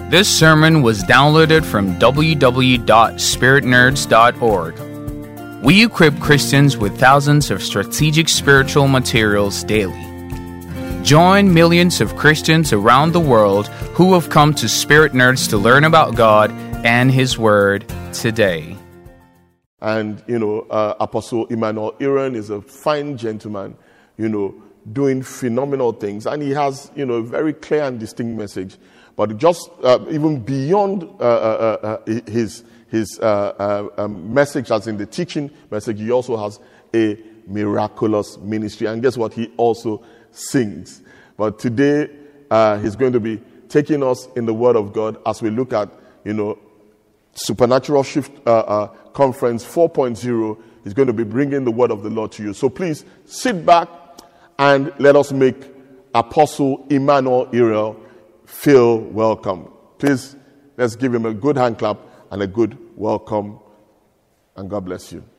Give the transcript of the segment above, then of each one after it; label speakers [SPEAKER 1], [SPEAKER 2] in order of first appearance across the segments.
[SPEAKER 1] This sermon was downloaded from www.spiritnerds.org. We equip Christians with thousands of strategic spiritual materials daily. Join millions of Christians around the world who have come to Spirit Nerds to learn about God and His Word today.
[SPEAKER 2] And, Apostle Emmanuel Aaron is a fine gentleman, doing phenomenal things. And he has, a very clear and distinct message. But just even beyond his message, as in the teaching message, he also has a miraculous ministry. And guess what? He also sings. But today, he's going to be taking us in the Word of God as we look at, Supernatural Shift Conference 4.0. He's going to be bringing the Word of the Lord to you. So please sit back and let us make Apostle Emmanuel Aaron feel welcome. Please, let's give him a good hand clap and a good welcome. And God bless you.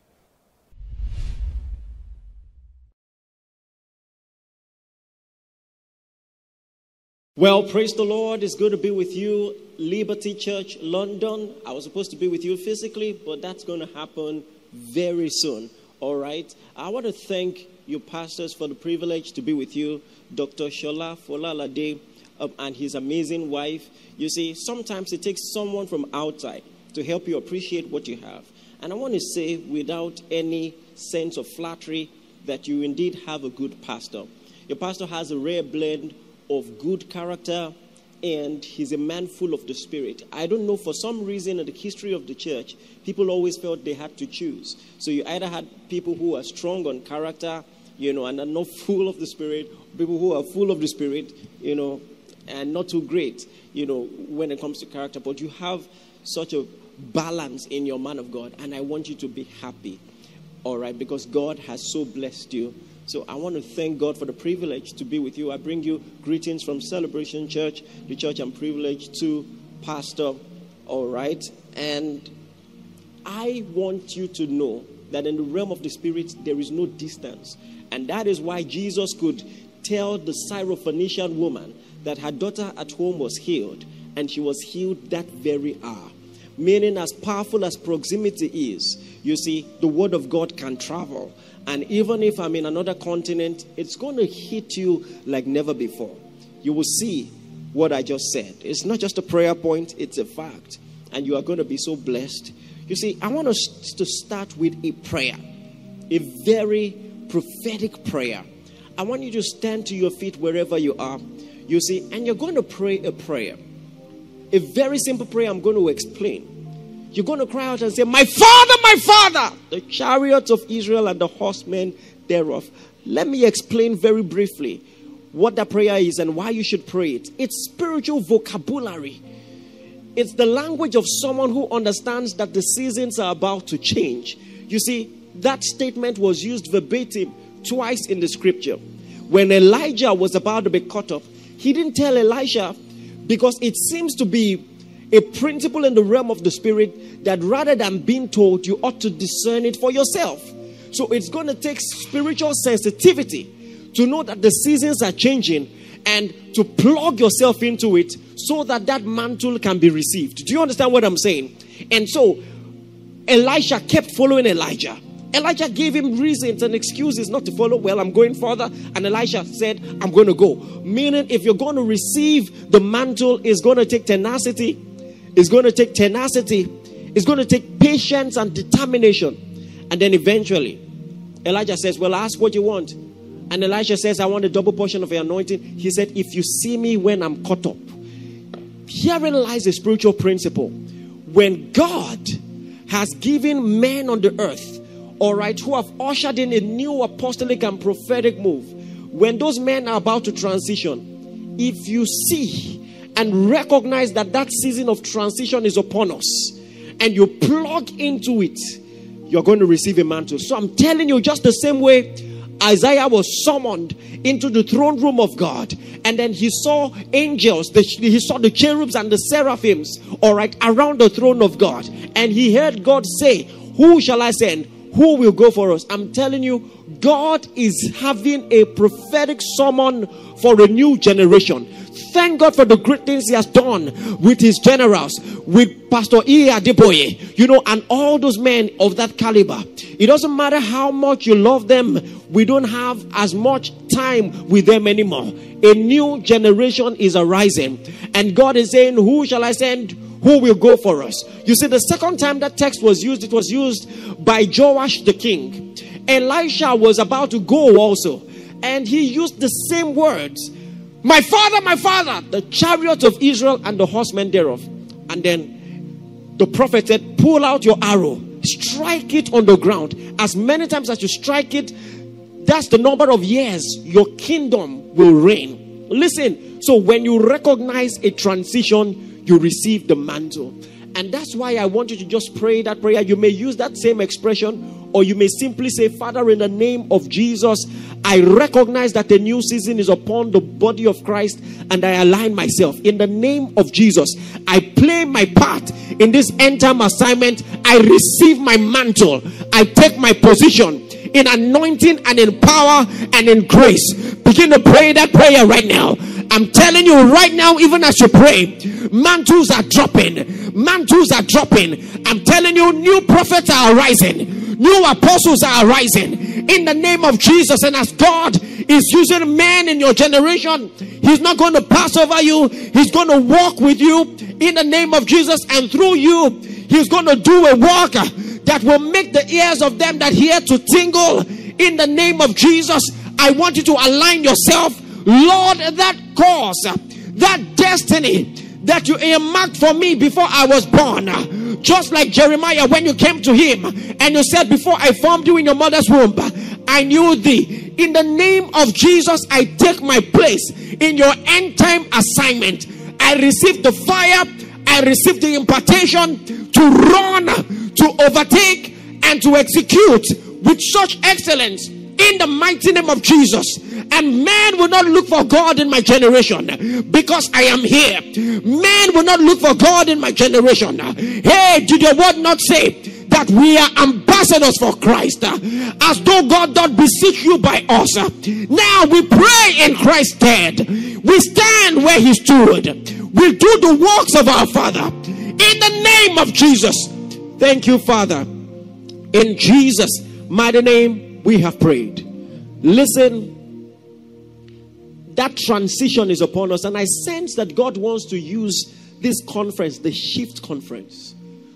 [SPEAKER 3] Well, praise the Lord. It's good to be with you, Liberty Church, London. I was supposed to be with you physically, but that's going to happen very soon. All right. I want to thank you, pastors, for the privilege to be with you, Dr. Shola Folalade, and his amazing wife. You see, sometimes it takes someone from outside to help you appreciate what you have. And I want to say, without any sense of flattery, that you indeed have a good pastor. Your pastor has a rare blend of good character, and he's a man full of the Spirit. I don't know, for some reason in the history of the church, people always felt they had to choose. So you either had people who are strong on character, and are not full of the Spirit, people who are full of the Spirit, and not too great, when it comes to character. But you have such a balance in your man of God, and I want you to be happy, all right, because God has so blessed you. So I want to thank God for the privilege to be with you. I bring you greetings from Celebration Church, the church I'm privileged to pastor, all right? And I want you to know that in the realm of the Spirit, there is no distance. And that is why Jesus could tell the Syrophoenician woman that her daughter at home was healed, and she was healed that very hour. Meaning, as powerful as proximity is, you see, the word of God can travel. And even if I'm in another continent, it's going to hit you like never before. You will see what I just said. It's not just a prayer point, it's a fact. And you are going to be so blessed. You see, I want us to start with a prayer. A very prophetic prayer. I want you to stand to your feet wherever you are. You see, and you're going to pray a prayer. A very simple prayer I'm going to explain. You're going to cry out and say, my Father, the chariots of Israel and the horsemen thereof. Let me explain very briefly what that prayer is and why you should pray it. It's spiritual vocabulary. It's the language of someone who understands that the seasons are about to change. You see, that statement was used verbatim twice in the scripture. When Elijah was about to be cut off, he didn't tell Elisha, because it seems to be a principle in the realm of the Spirit that rather than being told, you ought to discern it for yourself. So it's going to take spiritual sensitivity to know that the seasons are changing and to plug yourself into it so that that mantle can be received. Do you understand what I'm saying? And so Elisha kept following Elijah. Elijah gave him reasons and excuses not to follow. Well, I'm going further. And Elisha said, I'm going to go. Meaning, if you're going to receive the mantle, it's going to take tenacity. It's going to take tenacity. It's going to take patience and determination. And then eventually, Elijah says, well, ask what you want. And Elisha says, I want a double portion of your anointing. He said, if you see me when I'm caught up. Herein lies a spiritual principle. When God has given men on the earth, all right, who have ushered in a new apostolic and prophetic move, when those men are about to transition, if you see and recognize that that season of transition is upon us, and you plug into it, you're going to receive a mantle. So I'm telling you, just the same way Isaiah was summoned into the throne room of God, and then he saw angels, he saw the cherubs and the seraphims, all right, around the throne of God, and he heard God say, who shall I send? Who will go for us? I'm telling you, God is having a prophetic summon for a new generation. Thank God for the great things he has done with his generals, with Pastor E. Adeboye, and all those men of that caliber. It doesn't matter how much you love them, we don't have as much time with them anymore. A new generation is arising, and God is saying, who shall I send? Who will go for us? You see, the second time that text was used, it was used by Joash the king. Elisha was about to go also, and he used the same words. My father, the chariot of Israel and the horsemen thereof. And then the prophet said, pull out your arrow, strike it on the ground. As many times as you strike it, that's the number of years your kingdom will reign. Listen, so when you recognize a transition, you receive the mantle. And that's why I want you to just pray that prayer. You may use that same expression, or you may simply say, Father, in the name of Jesus, I recognize that the new season is upon the body of Christ, and I align myself. In the name of Jesus, I play my part in this end time assignment. I receive my mantle. I take my position in anointing and in power and in grace. Begin to pray that prayer right now. I'm telling you right now, even as you pray, mantles are dropping. Mantles are dropping. I'm telling you, new prophets are arising. New apostles are arising in the name of Jesus. And as God is using men in your generation, he's not going to pass over you. He's going to walk with you in the name of Jesus. And through you, he's going to do a work that will make the ears of them that hear to tingle in the name of Jesus. I want you to align yourself. Lord, that cause, that destiny that you earmarked for me before I was born, just like Jeremiah, when you came to him and you said, before I formed you in your mother's womb, I knew thee. In the name of Jesus, I take my place in your end time assignment. I receive the fire, I receive the impartation to run, to overtake, and to execute with such excellence in the mighty name of Jesus. And man will not look for God in my generation because I am here. Man will not look for God in my generation. Hey, did your word not say that we are ambassadors for Christ? As though God doth beseech you by us. Now we pray in Christ's stead. We stand where he stood. We do the works of our Father in the name of Jesus. Thank you, Father. In Jesus' mighty name we have prayed. Listen, that transition is upon us, and I sense that God wants to use this conference, the Shift Conference,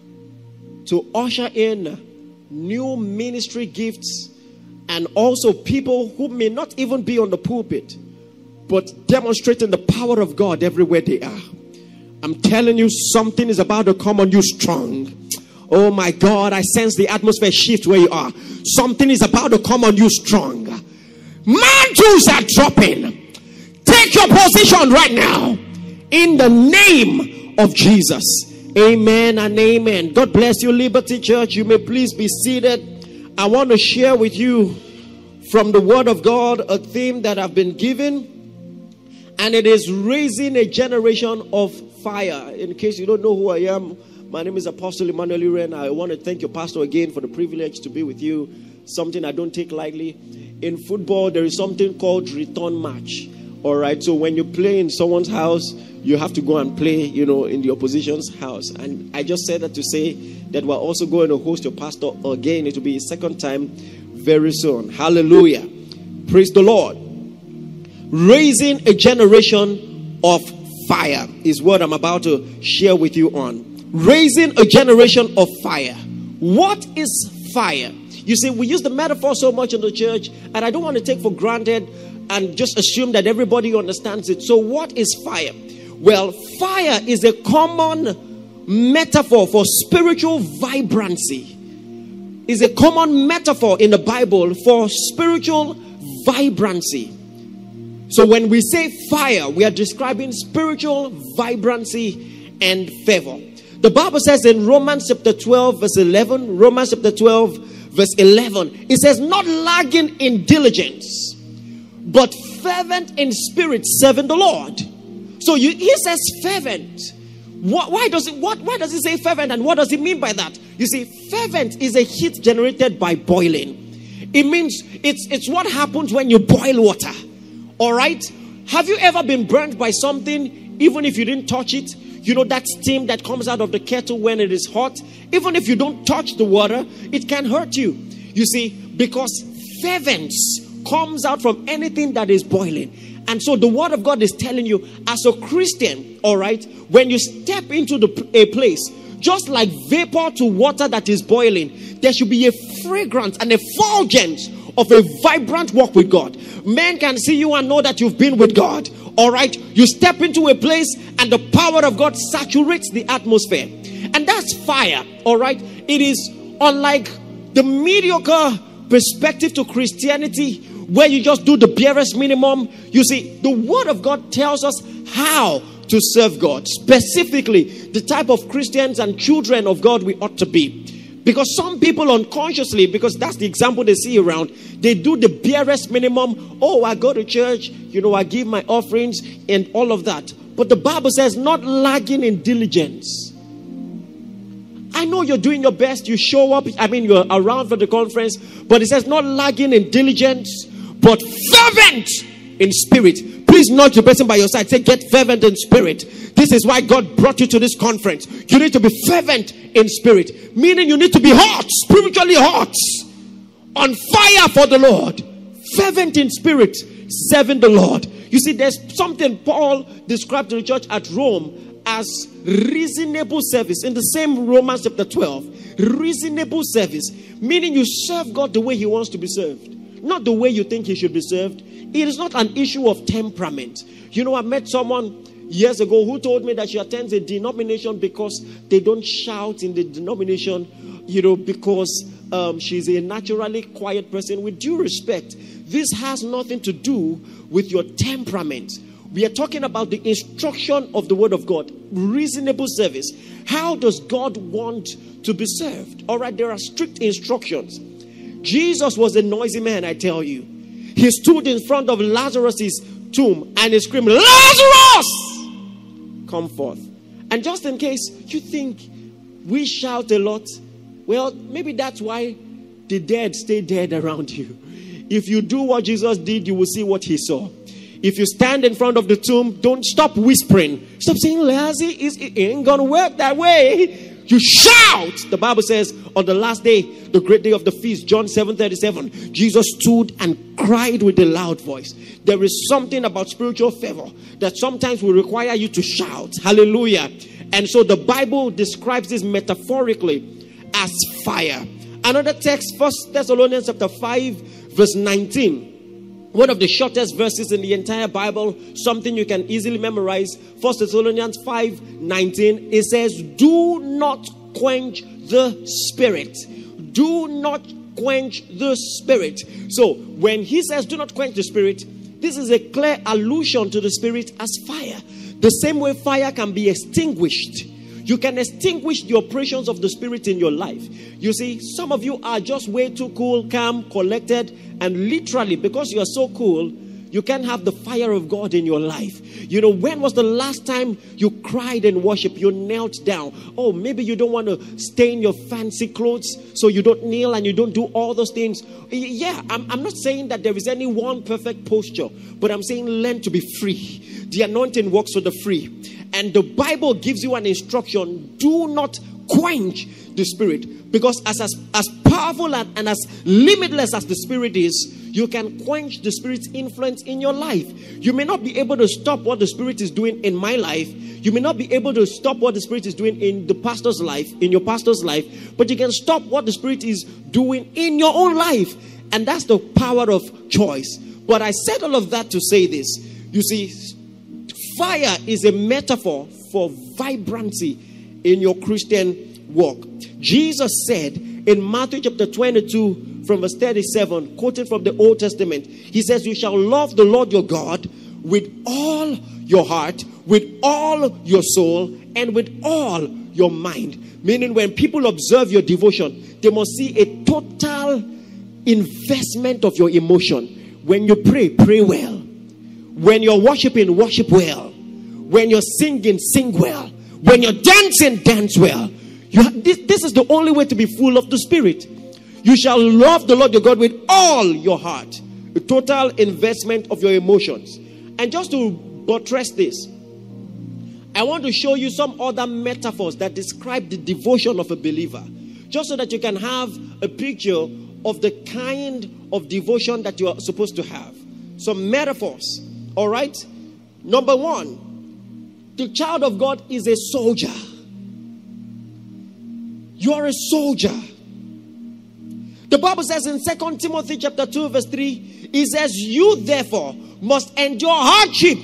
[SPEAKER 3] to usher in new ministry gifts and also people who may not even be on the pulpit, but demonstrating the power of God everywhere they are. I'm telling you, something is about to come on you strong. Oh my God, I sense the atmosphere shift where you are. Something is about to come on you strong. Mantles are dropping. Take your position right now in the name of Jesus. Amen and amen. God bless you, Liberty Church. You may please be seated. I want to share with you from the Word of God a theme that I've been given, and it is raising a generation of fire. In case you don't know who I am, my name is Apostle Emmanuel Iren. I want to thank your pastor again for the privilege to be with you. Something I don't take lightly. In football, there is something called return match. All right, so when you play in someone's house, you have to go and play, in the opposition's house. And I just said that to say that we're also going to host your pastor again. It will be his second time very soon. Hallelujah. Praise the Lord. Raising a generation of fire is what I'm about to share with you on. Raising a generation of fire. What is fire? You see, we use the metaphor so much in the church, and I don't want to take for granted and just assume that everybody understands it. So what is fire? Well, fire is a common metaphor for spiritual vibrancy. Is a common metaphor in the Bible for spiritual vibrancy. So when we say fire, we are describing spiritual vibrancy and fervor. The Bible says in Romans chapter 12 verse 11, Romans chapter 12 verse 11, it says, not lagging in diligence, but fervent in spirit, serving the Lord. So he says fervent. Why does it say fervent, and what does it mean by that? You see, fervent is a heat generated by boiling. It means it's what happens when you boil water. All right? Have you ever been burnt by something, even if you didn't touch it? You know that steam that comes out of the kettle when it is hot? Even if you don't touch the water, it can hurt you. You see, because fervence comes out from anything that is boiling. And so the word of God is telling you, as a Christian, all right, when you step into a place, just like vapor to water that is boiling, there should be a fragrance and effulgence of a vibrant walk with God. Men can see you and know that you've been with God. All right, you step into a place and the power of God saturates the atmosphere, and that's fire. All right, it is unlike the mediocre perspective to Christianity where you just do the barest minimum. You see, the word of God tells us how to serve God, specifically the type of Christians and children of God we ought to be. Because some people unconsciously, because that's the example they see around, they do the barest minimum. Oh, I go to church, you know, I give my offerings and all of that. But the Bible says not lagging in diligence. I know you're doing your best. You show up. I mean, you're around for the conference. But it says not lagging in diligence, but fervent in spirit. Please nudge the person by your side. Say, get fervent in spirit. This is why God brought you to this conference. You need to be fervent in spirit. Meaning you need to be hot, spiritually hot. On fire for the Lord. Fervent in spirit, serving the Lord. You see, there's something Paul described to the church at Rome as reasonable service. In the same Romans chapter 12. Reasonable service. Meaning you serve God the way he wants to be served. Not the way you think he should be served. It is not an issue of temperament. You know, I met someone years ago who told me that she attends a denomination because they don't shout in the denomination, you know, because she's a naturally quiet person. With due respect, this has nothing to do with your temperament. We are talking about the instruction of the word of God. Reasonable service. How does God want to be served? All right, there are strict instructions. Jesus was a noisy man, I tell you. He stood in front of Lazarus' tomb and he screamed, Lazarus, come forth. And just in case you think we shout a lot, well, maybe that's why the dead stay dead around you. If you do what Jesus did, you will see what he saw. If you stand in front of the tomb, don't stop whispering. Stop saying, Lazarus, it ain't gonna work that way. You shout. The Bible says on the last day, the great day of the feast, John 7:37, Jesus stood and cried with a loud voice. There is something about spiritual fervor that sometimes will require you to shout. Hallelujah. And so the Bible describes this metaphorically as fire. Another text, 1 Thessalonians chapter 5, verse 19. One of the shortest verses in the entire Bible, something you can easily memorize. 1 Thessalonians 5:19. It says, do not quench the spirit. Do not quench the spirit. So when he says do not quench the spirit, this is a clear allusion to the spirit as fire. The same way fire can be extinguished. You can extinguish the operations of the spirit in your life. You see, some of you are just way too cool, calm, collected, and literally because you are so cool, you can't have the fire of God in your life. You know, when was the last time you cried in worship? You knelt down. Oh, maybe you don't want to stain your fancy clothes, so you don't kneel and you don't do all those things. Yeah, I'm not saying that there is any one perfect posture, but I'm saying learn to be free. The anointing works for the free. And the Bible gives you an instruction. Do not quench the spirit. Because as powerful and as limitless as the spirit is, you can quench the spirit's influence in your life. You may not be able to stop what the spirit is doing in my life. You may not be able to stop what the spirit is doing in the pastor's life, in your pastor's life. But you can stop what the spirit is doing in your own life. And that's the power of choice. But I said all of that to say this. You see, fire is a metaphor for vibrancy in your Christian walk. Jesus said in Matthew chapter 22 from verse 37, quoted from the Old Testament, he says, you shall love the Lord your God with all your heart, with all your soul, and with all your mind. Meaning when people observe your devotion, they must see a total investment of your emotion. When you pray, pray well. When you're worshiping, worship well. When you're singing, sing well. When you're dancing, dance well. This is the only way to be full of the Spirit. You shall love the Lord your God with all your heart. A total investment of your emotions. And just to buttress this, I want to show you some other metaphors that describe the devotion of a believer, just so that you can have a picture of the kind of devotion that you are supposed to have. Some metaphors, all right? Number one, the child of God is a soldier. You are a soldier. The Bible says in 2 Timothy chapter 2 verse 3, it says, you therefore must endure hardship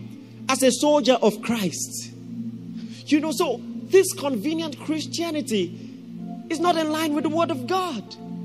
[SPEAKER 3] as a soldier of Christ. You know, so this convenient Christianity is not in line with the word of God.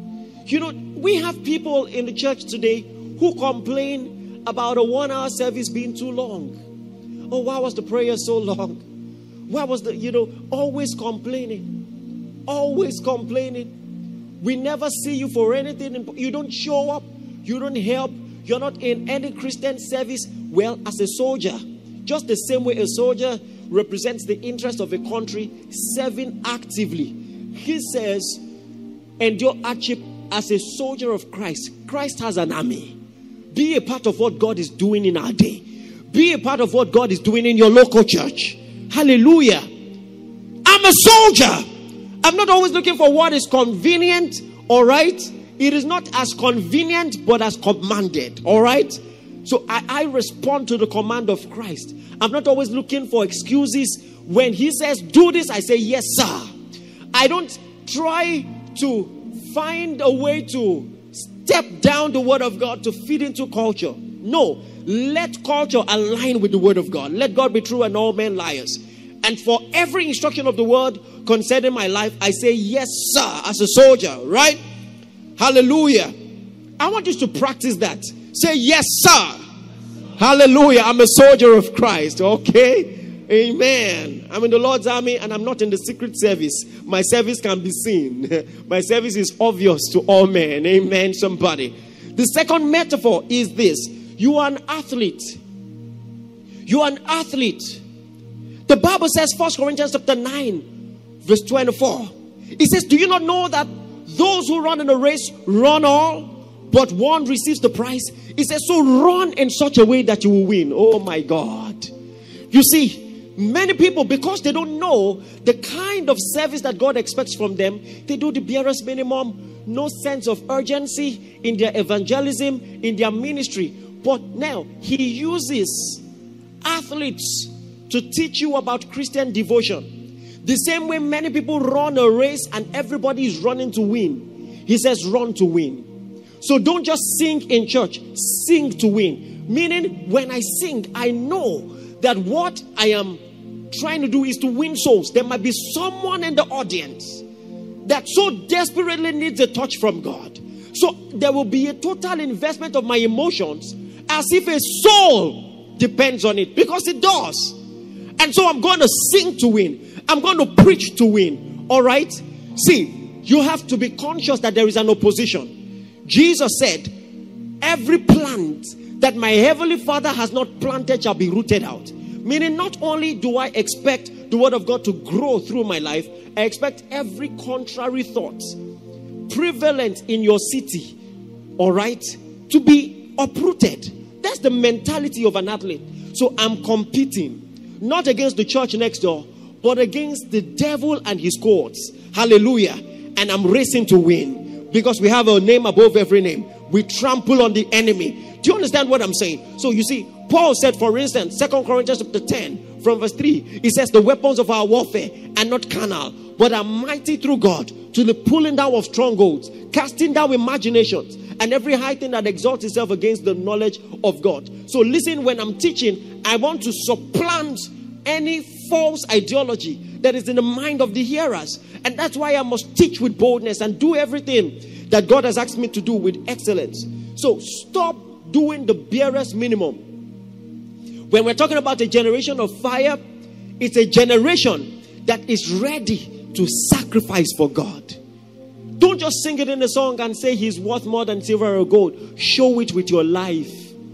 [SPEAKER 3] You know, we have people in the church today who complain about a 1-hour service being too long. Oh, why was the prayer so long? Why was always complaining. Always complaining. We never see you for anything. You don't show up. You don't help. You're not in any Christian service. Well, as a soldier, just the same way a soldier represents the interest of a country serving actively, he says, endure hardship as a soldier of Christ. Christ has an army. Be a part of what God is doing in our day. Be a part of what God is doing in your local church. Hallelujah. I'm a soldier. I'm not always looking for what is convenient, all right? It is not as convenient, but as commanded, all right? So I respond to the command of Christ. I'm not always looking for excuses. When he says, do this, I say, yes, sir. I don't try to find a way to step down the word of God to fit into culture. No, let culture align with the word of God. Let God be true and all men liars. And for every instruction of the word concerning my life, I say, yes, sir, as a soldier, right? Hallelujah. I want you to practice that. Say, yes, sir. Hallelujah. I'm a soldier of Christ. Okay. Amen. I'm in the Lord's army and I'm not in the secret service. My service can be seen. My service is obvious to all men. Amen. Somebody. The second metaphor is this. You are an athlete. You are an athlete. The Bible says, 1 Corinthians chapter 9, verse 24. It says, do you not know that those who run in a race run all, but one receives the prize? It says, so run in such a way that you will win. Oh my God. You see, many people, because they don't know the kind of service that God expects from them, they do the barest minimum, no sense of urgency in their evangelism, in their ministry. But now, he uses athletes to teach you about Christian devotion. The same way many people run a race and everybody is running to win. He says, run to win. So don't just sing in church, sing to win. Meaning, when I sing, I know that what I am trying to do is to win souls. There might be someone in the audience that so desperately needs a touch from God. So there will be a total investment of my emotions as if a soul depends on it, because it does. And so I'm going to sing to win. I'm going to preach to win. All right? See, you have to be conscious that there is an opposition. Jesus said, every plant that my heavenly Father has not planted shall be rooted out. Meaning, not only do I expect the word of God to grow through my life, I expect every contrary thought prevalent in your city, all right, to be uprooted. That's the mentality of an athlete. So I'm competing, not against the church next door, but against the devil and his cohorts. Hallelujah. And I'm racing to win, because we have a name above every name. We trample on the enemy. Do you understand what I'm saying? So you see, Paul said, for instance, 2 Corinthians chapter 10 from verse 3, he says, the weapons of our warfare are not carnal, but are mighty through God to the pulling down of strongholds, casting down imaginations, and every high thing that exalts itself against the knowledge of God. So listen, when I'm teaching, I want to supplant any false ideology that is in the mind of the hearers. And that's why I must teach with boldness and do everything that God has asked me to do with excellence. So stop doing the barest minimum. When we're talking about a generation of fire, it's a generation that is ready to sacrifice for God. Don't just sing it in a song and say he's worth more than silver or gold. Show it with your life.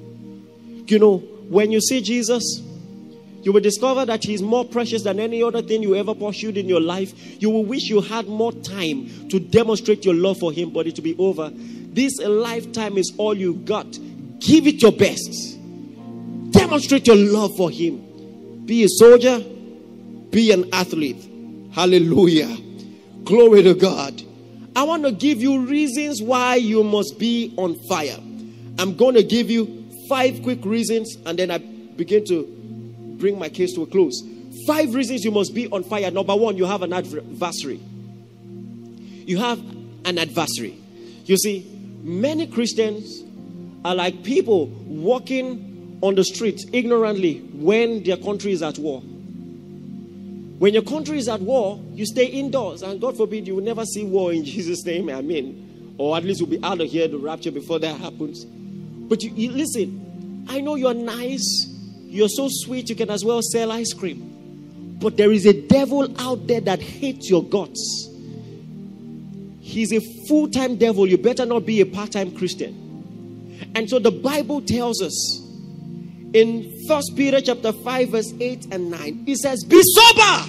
[SPEAKER 3] You know, when you see Jesus, you will discover that he's more precious than any other thing you ever pursued in your life. You will wish you had more time to demonstrate your love for him, but it will be over. This lifetime is all you got. Give it your best. Demonstrate your love for him. Be a soldier. Be an athlete. Hallelujah. Glory to God. I want to give you reasons why you must be on fire. I'm going to give you 5 quick reasons, and then I begin to bring my case to a close. 5 reasons you must be on fire. Number 1, you have an adversary. You have an adversary. You see, many Christians are like people walking on the streets ignorantly when their country is at war. When your country is at war, you stay indoors, and God forbid you will never see war in Jesus' name. Amen. Or at least you'll be out of here, the rapture, before that happens. But you listen, I know you're nice, you're so sweet, you can as well sell ice cream. But there is a devil out there that hates your guts. He's a full-time devil. You better not be a part-time Christian. And so the Bible tells us in 1 Peter chapter 5 verse 8 and 9, it says, be sober.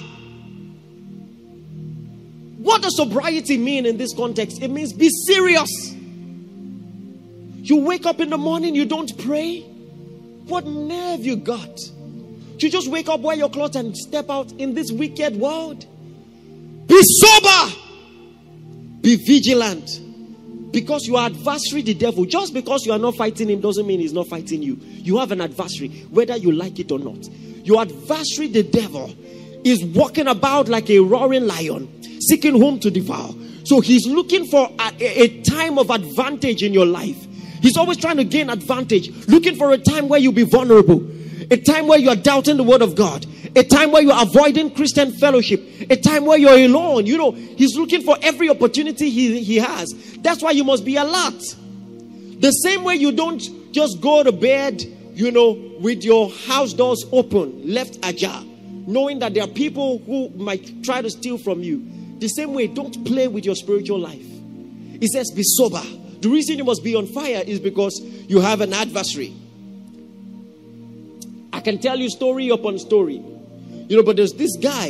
[SPEAKER 3] What does sobriety mean in this context? It means be serious. You wake up in the morning, you don't pray. What nerve you got? You just wake up, wear your clothes, and step out in this wicked world. Be sober. Be vigilant. Because your adversary, the devil, just because you are not fighting him doesn't mean he's not fighting you. You have an adversary, whether you like it or not. Your adversary, the devil, is walking about like a roaring lion, seeking whom to devour. So he's looking for a time of advantage in your life. He's always trying to gain advantage, looking for a time where you'll be vulnerable, a time where you are doubting the word of God, a time where you're avoiding Christian fellowship, a time where you're alone. You know, he's looking for every opportunity he has. That's why you must be alert. The same way you don't just go to bed, you know, with your house doors open, left ajar, knowing that there are people who might try to steal from you. The same way, don't play with your spiritual life. It says be sober. The reason you must be on fire is because you have an adversary. I can tell you story upon story. You know, but there's this guy,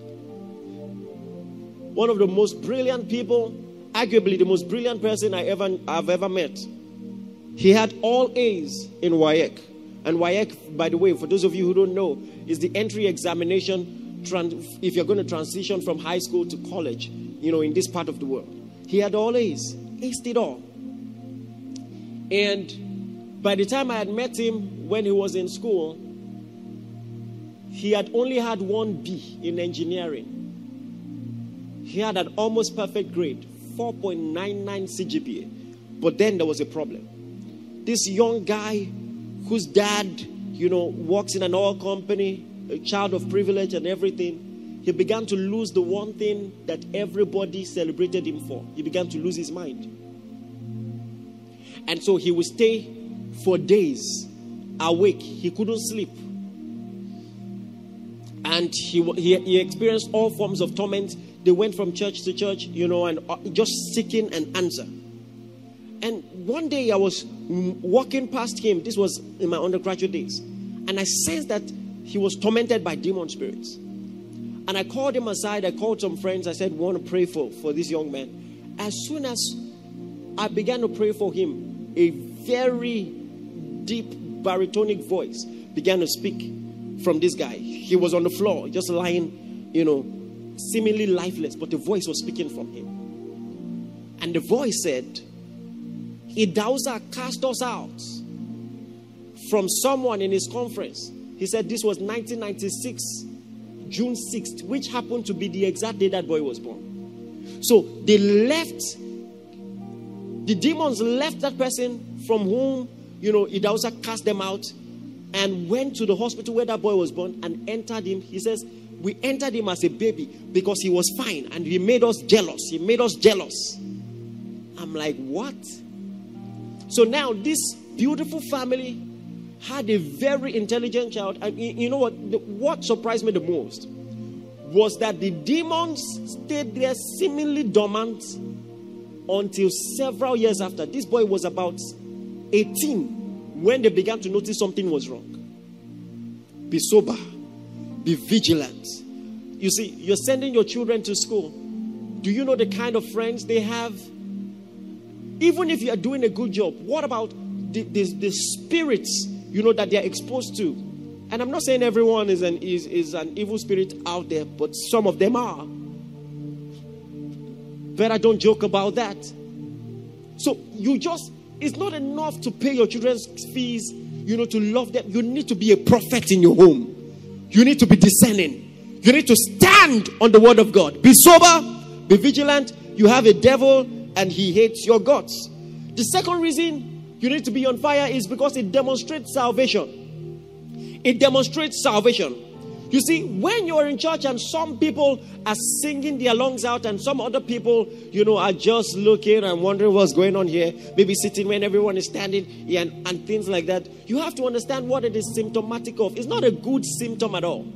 [SPEAKER 3] one of the most brilliant people, arguably the most brilliant person I've ever met. He had all A's in WAEC. And WAEC, by the way, for those of you who don't know, is the entry examination if you're going to transition from high school to college, you know, in this part of the world. He had all A's. Aced it all. And by the time I had met him when he was in school, he had only had 1 B in engineering. He had an almost perfect grade, 4.99 CGPA. But then there was a problem. This young guy whose dad, you know, works in an oil company, a child of privilege and everything, he began to lose the one thing that everybody celebrated him for. He began to lose his mind. And so he would stay for days awake. He couldn't sleep. And he experienced all forms of torment. They went from church to church, you know, and just seeking an answer. And one day I was walking past him. This was in my undergraduate days. And I sensed that he was tormented by demon spirits. And I called him aside. I called some friends. I said, we want to pray for this young man. As soon as I began to pray for him, a very deep baritonic voice began to speak from this guy. He was on the floor, just lying, you know, seemingly lifeless, but the voice was speaking from him. And the voice said, Idausa cast us out from someone in his conference. He said this was 1996, June 6th, which happened to be the exact day that boy was born. So they left, the demons left that person from whom, you know, Idausa cast them out, and went to the hospital where that boy was born and entered him. He says, we entered him as a baby because he was fine and he made us jealous. He made us jealous. I'm like, what? So now this beautiful family had a very intelligent child. And you know what surprised me the most was that the demons stayed there seemingly dormant until several years after. This boy was about 18 when they began to notice something was wrong. Be sober. Be vigilant. You see, you're sending your children to school. Do you know the kind of friends they have? Even if you are doing a good job, what about the spirits that they're exposed to. And I'm not saying everyone is an evil spirit out there, but some of them are. But I don't joke about that. So it's not enough to pay your children's fees, to love them. You need to be a prophet in your home. You need to be discerning. You need to stand on the word of God. Be sober, be vigilant. You have a devil and he hates your guts. The second reason you need to be on fire is because it demonstrates salvation. It demonstrates salvation. You see, when you're in church and some people are singing their lungs out and some other people, are just looking and wondering what's going on here, maybe sitting when everyone is standing and things like that, you have to understand what it is symptomatic of. It's not a good symptom at all.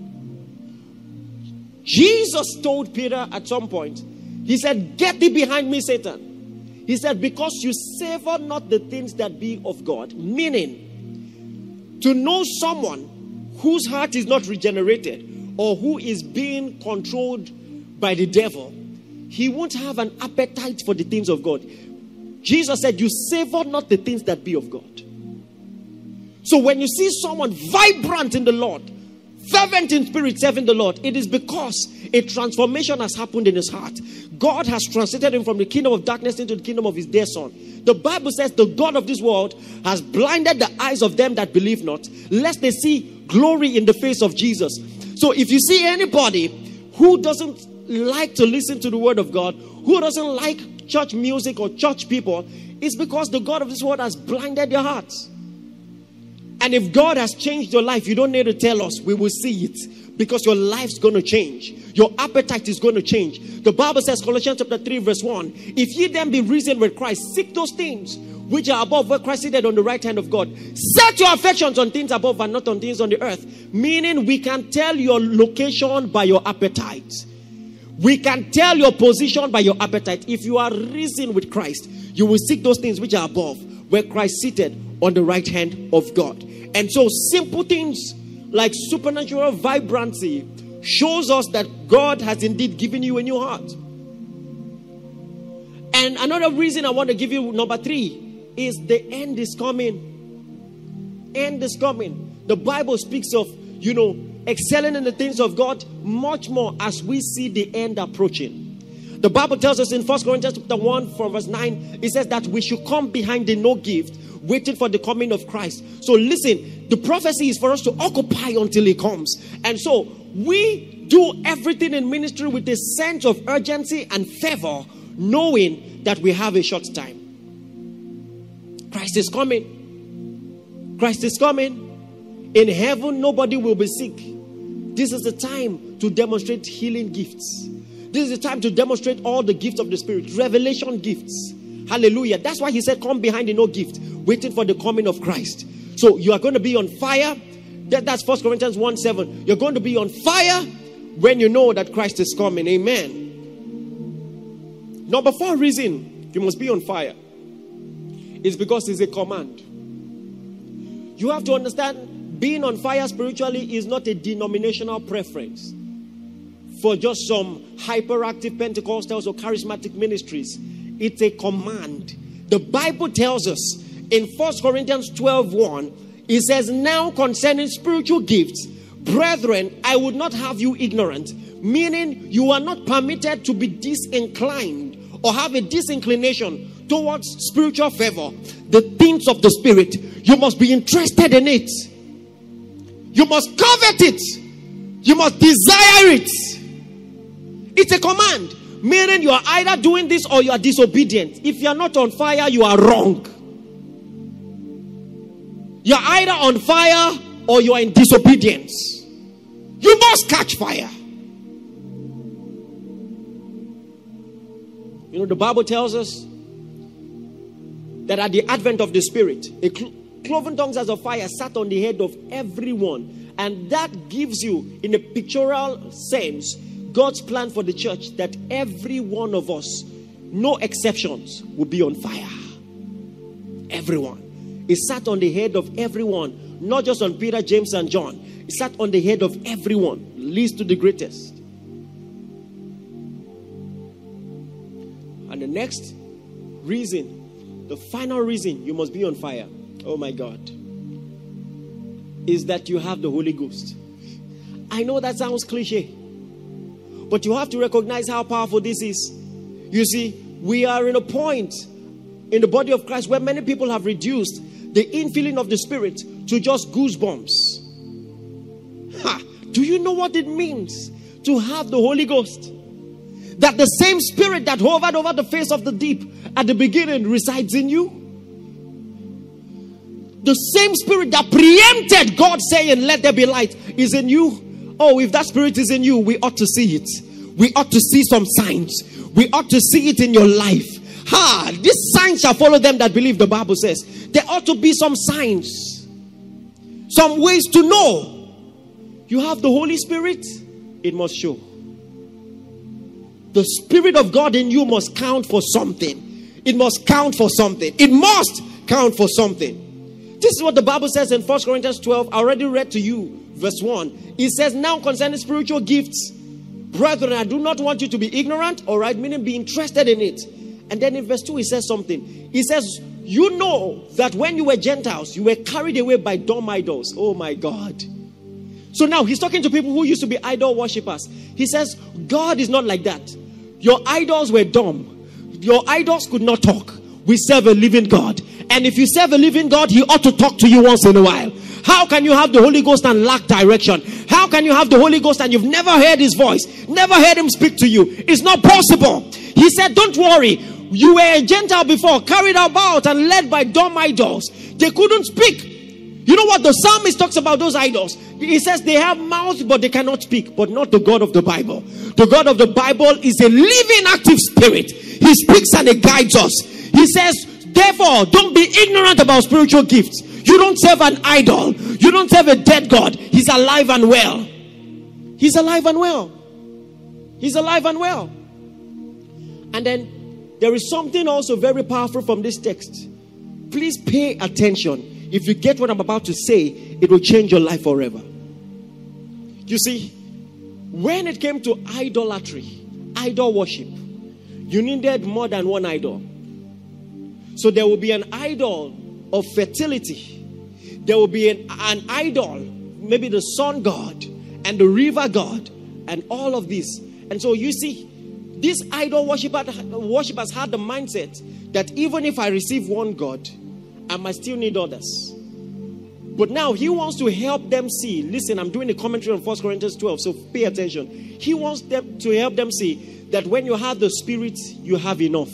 [SPEAKER 3] Jesus told Peter at some point, he said, "Get thee behind me, Satan." He said, "Because you savor not the things that be of God." Meaning, to know someone whose heart is not regenerated or who is being controlled by the devil, he won't have an appetite for the things of God. Jesus said, "You savor not the things that be of God." So when you see someone vibrant in the Lord, fervent in spirit, serving the Lord, it is because a transformation has happened in his heart. God has translated him from the kingdom of darkness into the kingdom of his dear son. The Bible says the God of this world has blinded the eyes of them that believe not, lest they see glory in the face of Jesus. So if you see anybody who doesn't like to listen to the word of God, who doesn't like church music or church people, it's because the God of this world has blinded their hearts. And if God has changed your life, you don't need to tell us. We will see it. Because your life's going to change. Your appetite is going to change. The Bible says, Colossians chapter 3 verse 1, "If ye then be risen with Christ, seek those things which are above, where Christ seated on the right hand of God. Set your affections on things above and not on things on the earth." Meaning we can tell your location by your appetite. We can tell your position by your appetite. If you are risen with Christ, you will seek those things which are above, where Christ seated on the right hand of God. And so simple things like supernatural vibrancy shows us that God has indeed given you a new heart. And another reason I want to give you, number 3, is the end is coming. End is coming. The Bible speaks of, excelling in the things of God much more as we see the end approaching. The Bible tells us in 1 Corinthians chapter 1 from verse 9, it says that we should come behind the no gift, waiting for the coming of Christ. So listen, the prophecy is for us to occupy until he comes. And so we do everything in ministry with a sense of urgency and fervor, knowing that we have a short time. Christ is coming. Christ is coming. In heaven, nobody will be sick. This is the time to demonstrate healing gifts. This is the time to demonstrate all the gifts of the Spirit, revelation gifts. Hallelujah. That's why he said, "Come behind the no gift, waiting for the coming of Christ." So you are going to be on fire. That's 1 Corinthians 1:7. You're going to be on fire when you know that Christ is coming. Amen. Number 4 reason you must be on fire is because it's a command. You have to understand, being on fire spiritually is not a denominational preference for just some hyperactive Pentecostals or charismatic ministries. It's a command. The Bible tells us in 1 Corinthians 12:1, it says, "Now concerning spiritual gifts, brethren, I would not have you ignorant." Meaning you are not permitted to be disinclined or have a disinclination towards spiritual favor. The things of the Spirit, you must be interested in it. You must covet it. You must desire it. It's a command. Meaning you are either doing this or you are disobedient. If you are not on fire, you are wrong. You are either on fire or you are in disobedience. You must catch fire. The Bible tells us that at the advent of the Spirit, a cloven tongues as a fire sat on the head of everyone. And that gives you, in a pictorial sense, God's plan for the church, that every one of us, no exceptions, will be on fire. Everyone. It sat on the head of everyone, not just on Peter, James, and John. It sat on the head of everyone, least to the greatest. And the next reason, the final reason you must be on fire, oh my God, is that you have the Holy Ghost. I know that sounds cliche, but you have to recognize how powerful this is. You see, we are in a point in the body of Christ where many people have reduced the infilling of the Spirit to just goosebumps. Do you know what it means to have the Holy Ghost? That the same Spirit that hovered over the face of the deep at the beginning resides in you. The same Spirit that preempted God saying, let there be light, is in you. Oh, if that Spirit is in you, we ought to see it. We ought to see some signs. We ought to see it in your life. These signs shall follow them that believe, the Bible says. There ought to be some signs. Some ways to know. You have the Holy Spirit, it must show. The Spirit of God in you must count for something. It must count for something. It must count for something. This is what the Bible says in 1 Corinthians 12. I already read to you verse 1. It says, now concerning spiritual gifts, brethren, I do not want you to be ignorant, all right, meaning be interested in it. And then in verse 2, it says something. It says, you know that when you were Gentiles, you were carried away by dumb idols. Oh my God. So now he's talking to people who used to be idol worshippers. He says, God is not like that. Your idols were dumb. Your idols could not talk. We serve a living God. And if you serve a living God, he ought to talk to you once in a while. How can you have the Holy Ghost and lack direction? How can you have the Holy Ghost and you've never heard his voice? Never heard him speak to you? It's not possible. He said, don't worry. You were a Gentile before, carried about and led by dumb idols. They couldn't speak. You know what the psalmist talks about those idols? He says they have mouths but they cannot speak, but not the God of the Bible. The God of the Bible is a living, active spirit. He speaks and he guides us. He says, therefore, don't be ignorant about spiritual gifts. You don't serve an idol. You don't serve a dead God. He's alive and well. He's alive and well. He's alive and well. And then there is something also very powerful from this text. Please pay attention. If you get what I'm about to say, it will change your life forever. You see, when it came to idolatry, idol worship, you needed more than one idol. So there will be an idol of fertility. There will be an idol, maybe the sun god and the river god and all of this. And so you see, these idol worshippers had the mindset that even if I receive one god, I might still need others. But now he wants to help them see. Listen, I'm doing a commentary on 1 Corinthians 12, so pay attention. He wants them to help them see that when you have the Spirit, you have enough.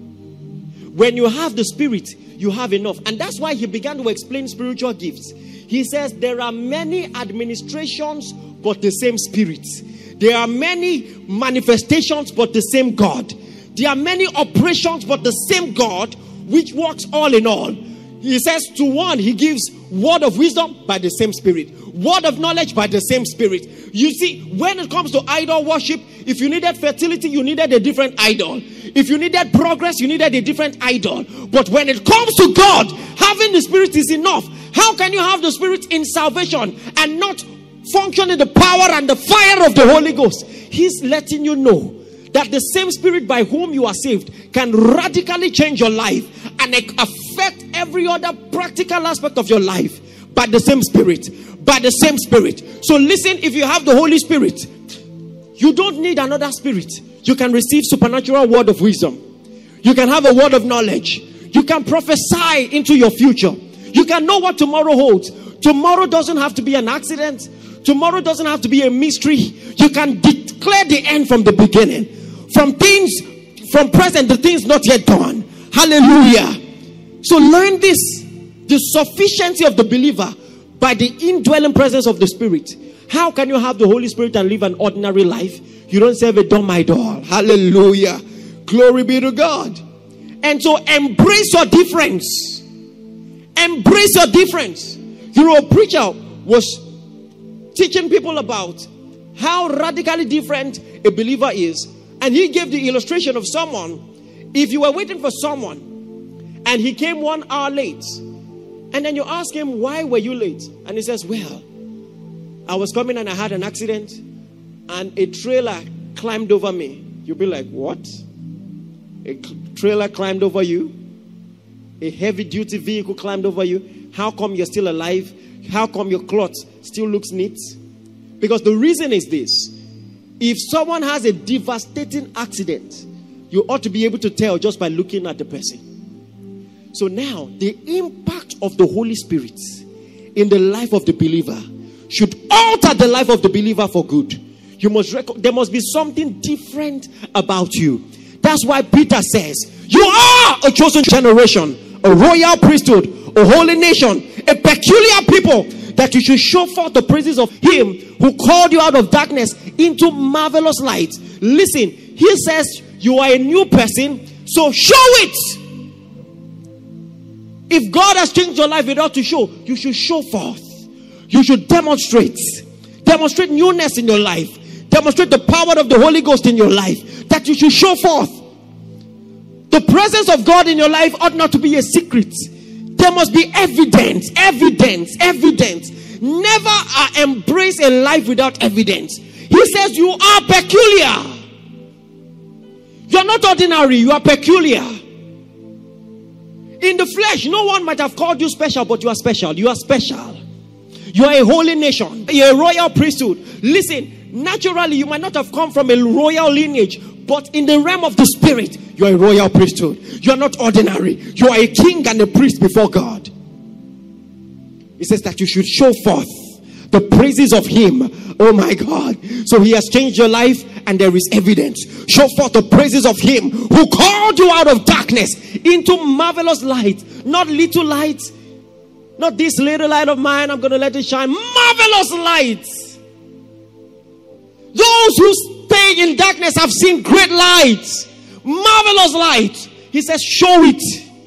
[SPEAKER 3] When you have the Spirit, you have enough. And that's why he began to explain spiritual gifts. He says there are many administrations, but the same Spirit. There are many manifestations, but the same God. There are many operations, but the same God, which works all in all. He says to one, he gives word of wisdom by the same Spirit. Word of knowledge by the same Spirit. You see, when it comes to idol worship, if you needed fertility, you needed a different idol. If you needed progress, you needed a different idol. But when it comes to God, having the Spirit is enough. How can you have the Spirit in salvation and not function in the power and the fire of the Holy Ghost? He's letting you know that the same Spirit by whom you are saved can radically change your life and affect every other practical aspect of your life by the same Spirit. By the same Spirit. So listen, if you have the Holy Spirit, you don't need another spirit. You can receive supernatural word of wisdom. You can have a word of knowledge. You can prophesy into your future. You can know what tomorrow holds. Tomorrow doesn't have to be an accident. Tomorrow doesn't have to be a mystery. You can declare the end from the beginning. From present, the things not yet done. Hallelujah. So learn this. The sufficiency of the believer by the indwelling presence of the Spirit. How can you have the Holy Spirit and live an ordinary life? You don't serve a dumb idol. Hallelujah. Glory be to God. And so embrace your difference. Embrace your difference. You know, a preacher was teaching people about how radically different a believer is. And he gave the illustration of someone. If you were waiting for someone and he came 1 hour late, and then you ask him, why were you late? And he says, well, I was coming and I had an accident and a trailer climbed over me. You'll be like, what? A trailer climbed over you? A heavy duty vehicle climbed over you? How come you're still alive? How come your cloth still looks neat? Because the reason is this. If someone has a devastating accident, you ought to be able to tell just by looking at the person. So now, the impact of the Holy Spirit in the life of the believer should alter the life of the believer for good. There must be something different about you. That's why Peter says, you are a chosen generation, a royal priesthood, a holy nation, a peculiar people, that you should show forth the praises of him who called you out of darkness into marvelous light. Listen, he says you are a new person, so show it. If God has changed your life without to show, you should show forth. You should demonstrate newness in your life. Demonstrate the power of the Holy Ghost in your life, that you should show forth. The presence of God in your life ought not to be a secret. There must be evidence. Never embrace a life without evidence. He says you are peculiar. You are not ordinary, you are peculiar. In the flesh, no one might have called you special, but you are special. You are special. You are a holy nation. You are a royal priesthood. Listen, naturally, you might not have come from a royal lineage, but in the realm of the spirit, you are a royal priesthood. You are not ordinary. You are a king and a priest before God. He says that you should show forth the praises of him. Oh my God. So he has changed your life and there is evidence. Show forth the praises of him who called you out of darkness into marvelous light. Not little light. Not this little light of mine, I'm going to let it shine. Marvelous light. Those who stay in darkness have seen great light. Marvelous light. He says, show it.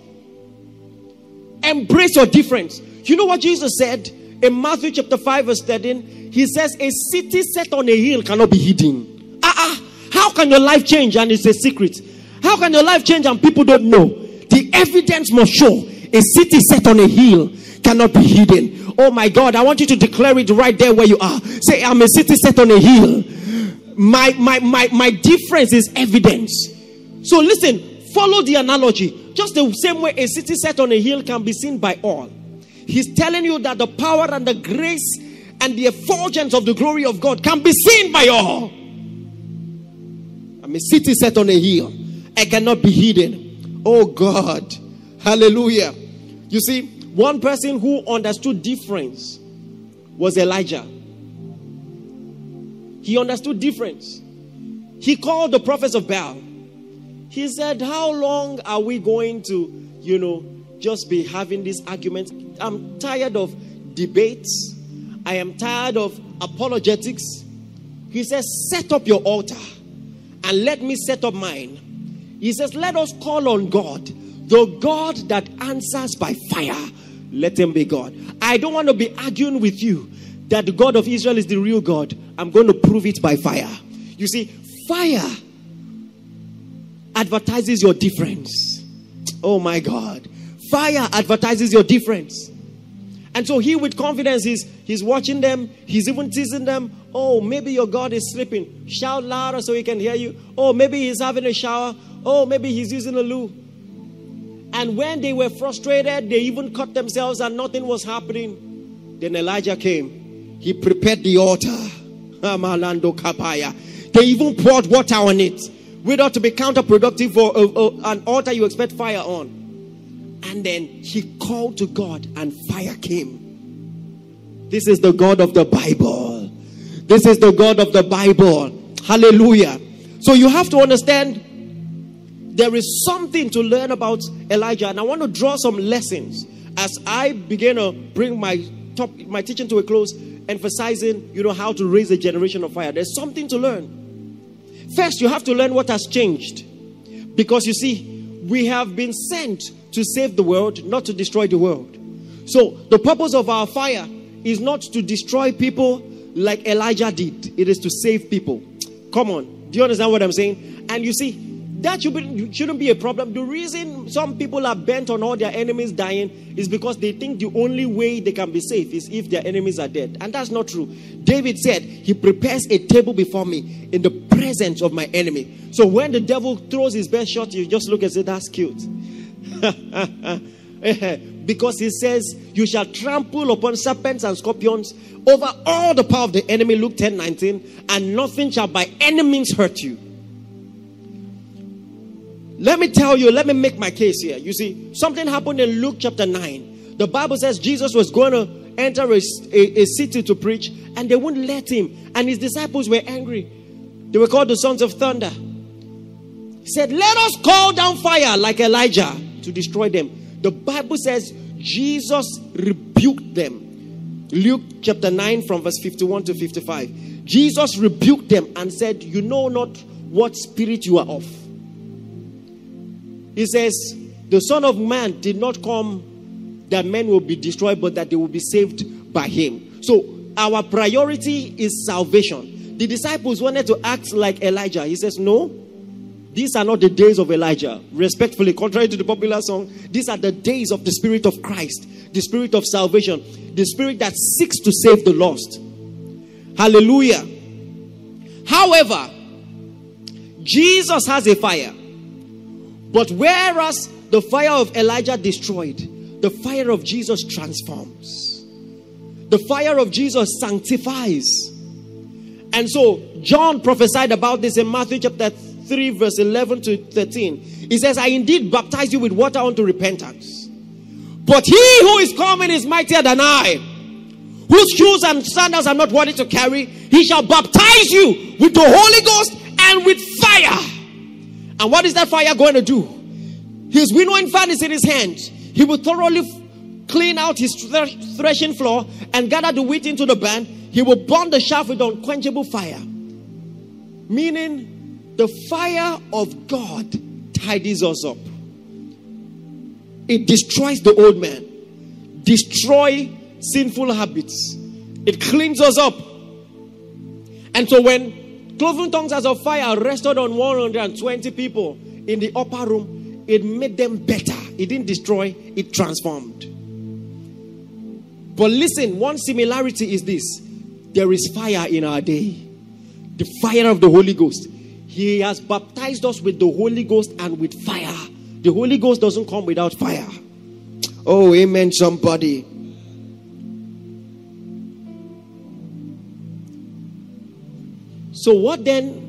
[SPEAKER 3] Embrace your difference. You know what Jesus said in Matthew chapter 5 verse 13? He says, a city set on a hill cannot be hidden. How can your life change and it's a secret? How can your life change and people don't know? The evidence must show. A city set on a hill cannot be hidden. Oh my God, I want you to declare it right there where you are. Say, I'm a city set on a hill. My difference is evidence. So listen, follow the analogy. Just the same way a city set on a hill can be seen by all. He's telling you that the power and the grace and the effulgence of the glory of God can be seen by all. I'm a city set on a hill. I cannot be hidden. Oh God. Hallelujah. You see, one person who understood difference was Elijah. He understood difference. He called the prophets of Baal. He said, how long are we going to, just be having these arguments? I'm tired of debates. I am tired of apologetics. He says, set up your altar and let me set up mine. He says, let us call on God, the God that answers by fire. Let him be God. I don't want to be arguing with you that the God of Israel is the real God. I'm going to prove it by fire. You see, fire advertises your difference. Oh my God. Fire advertises your difference. And so he with confidence, he's watching them. He's even teasing them. Oh, maybe your God is sleeping. Shout louder so he can hear you. Oh, maybe he's having a shower. Oh, maybe he's using a loo. And when they were frustrated, they even cut themselves and nothing was happening. Then Elijah came. He prepared the altar. They even poured water on it. Without to be counterproductive for an altar you expect fire on. And then he called to God and fire came. This is the God of the Bible. This is the God of the Bible. Hallelujah. So you have to understand there is something to learn about Elijah. And I want to draw some lessons as I begin to bring my teaching to a close, emphasizing, how to raise a generation of fire. There's something to learn. First, you have to learn what has changed. Because you see, we have been sent to save the world, not to destroy the world. So, the purpose of our fire is not to destroy people like Elijah did. It is to save people. Come on. Do you understand what I'm saying? And you see, that shouldn't be a problem. The reason some people are bent on all their enemies dying is because they think the only way they can be safe is if their enemies are dead. And that's not true. David said, he prepares a table before me in the presence of my enemy. So when the devil throws his best shot, you just look and say, that's cute. Because he says, you shall trample upon serpents and scorpions over all the power of the enemy, Luke 10:19, and nothing shall by any means hurt you. Let me tell you, let me make my case here. You see, something happened in Luke chapter 9. The Bible says Jesus was going to enter a city to preach, and they wouldn't let him. And his disciples were angry. They were called the sons of thunder. He said, let us call down fire like Elijah to destroy them. The Bible says Jesus rebuked them. Luke chapter 9 from verse 51 to 55. Jesus rebuked them and said, you know not what spirit you are of. He says, the Son of Man did not come that men will be destroyed, but that they will be saved by him. So our priority is salvation. The disciples wanted to act like Elijah. He says, no, these are not the days of Elijah. Respectfully, contrary to the popular song, these are the days of the Spirit of Christ, the Spirit of salvation, the Spirit that seeks to save the lost. Hallelujah. However, Jesus has a fire. But whereas the fire of Elijah destroyed, the fire of Jesus transforms. The fire of Jesus sanctifies. And so John prophesied about this in Matthew chapter 3 verse 11 to 13. He says, I indeed baptize you with water unto repentance. But he who is coming is mightier than I, whose shoes and sandals I'm not worthy to carry. He shall baptize you with the Holy Ghost and with fire. And what is that fire going to do? His winnowing fan is in his hand. He will thoroughly clean out his threshing floor and gather the wheat into the barn. He will burn the chaff with unquenchable fire. Meaning, the fire of God tidies us up. It destroys the old man. Destroy sinful habits. It cleans us up. And so when cloven tongues as of fire rested on 120 people in the upper room, it made them better. It didn't destroy, it transformed. But listen, one similarity is this. There is fire in our day. The fire of the Holy Ghost. He has baptized us with the Holy Ghost and with fire. The Holy Ghost doesn't come without fire. Oh, amen, somebody. So what then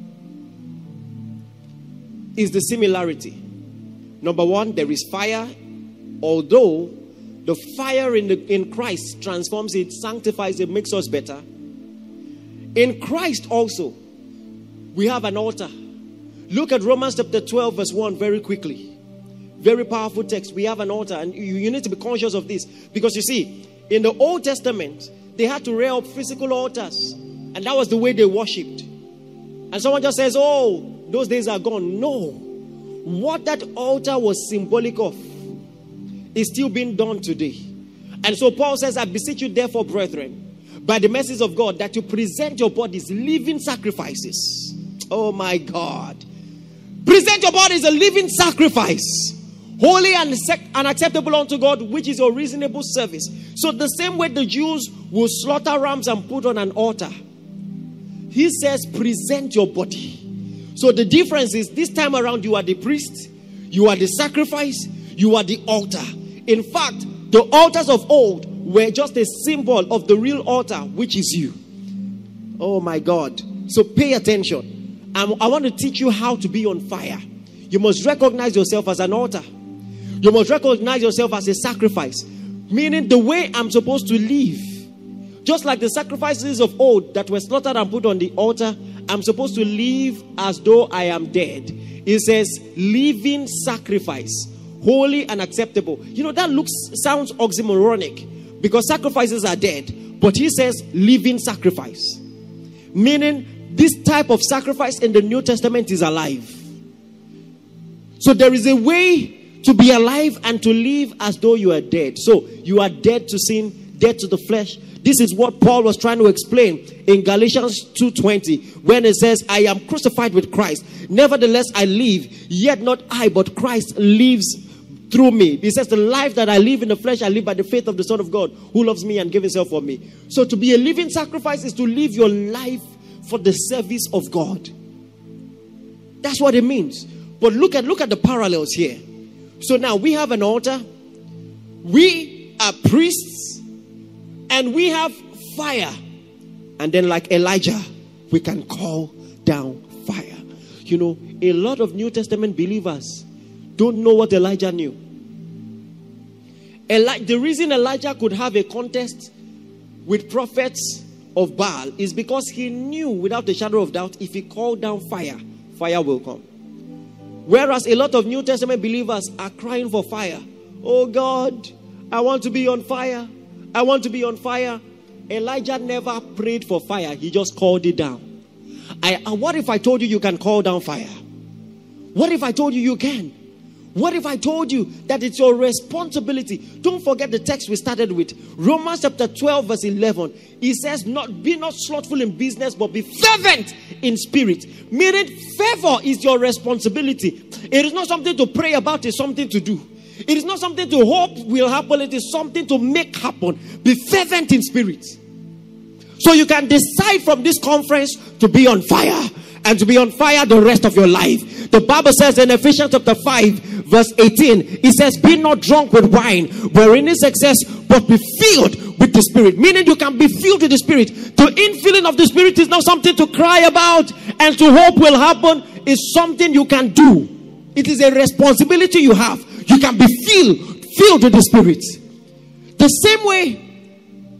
[SPEAKER 3] is the similarity? Number one, there is fire. Although the fire in Christ transforms it, sanctifies it, makes us better. In Christ also, we have an altar. Look at Romans chapter 12 verse 1 very quickly. Very powerful text. We have an altar, and you need to be conscious of this. Because you see, in the Old Testament, they had to rear up physical altars. And that was the way they worshipped. And someone just says, oh, those days are gone. No. What that altar was symbolic of is still being done today. And so Paul says, I beseech you therefore, brethren, by the mercies of God, that you present your bodies living sacrifices. Oh my God. Present your bodies a living sacrifice, holy and acceptable unto God, which is your reasonable service. So the same way the Jews will slaughter rams and put on an altar, he says, present your body. So the difference is, this time around, you are the priest, you are the sacrifice, you are the altar. In fact, the altars of old were just a symbol of the real altar, which is you. Oh my God. So pay attention. I want to teach you how to be on fire. You must recognize yourself as an altar. You must recognize yourself as a sacrifice. Meaning, the way I'm supposed to live, just like the sacrifices of old that were slaughtered and put on the altar, I'm supposed to live as though I am dead. It says, living sacrifice, holy and acceptable. You know, that sounds oxymoronic, because sacrifices are dead. But he says, living sacrifice. Meaning, this type of sacrifice in the New Testament is alive. So there is a way to be alive and to live as though you are dead. So you are dead to sin, dead to the flesh. This is what Paul was trying to explain in Galatians 2:20, when it says, I am crucified with Christ. Nevertheless, I live, yet not I, but Christ lives through me. He says, the life that I live in the flesh, I live by the faith of the Son of God, who loves me and gave himself for me. So to be a living sacrifice is to live your life for the service of God. That's what it means. But look at the parallels here. So now we have an altar. We are priests and we have fire. And then like Elijah, we can call down fire. You know, a lot of New Testament believers don't know what Elijah knew. The reason Elijah could have a contest with prophets of Baal is because he knew without a shadow of doubt, if he called down fire, fire will come. Whereas a lot of New Testament believers are crying for fire. Oh God, I want to be on fire. I want to be on fire. Elijah never prayed for fire. He just called it down. What if I told you can call down fire? What if I told you can? What if I told you that it's your responsibility? Don't forget the text we started with. Romans chapter 12 verse 11. It says, be not slothful in business, but be fervent in spirit. Meaning favor is your responsibility. It is not something to pray about, it's something to do. It is not something to hope will happen, it is something to make happen. Be fervent in spirit. So you can decide from this conference to be on fire. And to be on fire the rest of your life. The Bible says in Ephesians chapter 5 verse 18, it says, be not drunk with wine, wherein is excess, but be filled with the Spirit. Meaning you can be filled with the Spirit. The infilling of the Spirit is not something to cry about and to hope will happen. It's something you can do. It is a responsibility you have. You can be filled with the Spirit. The same way,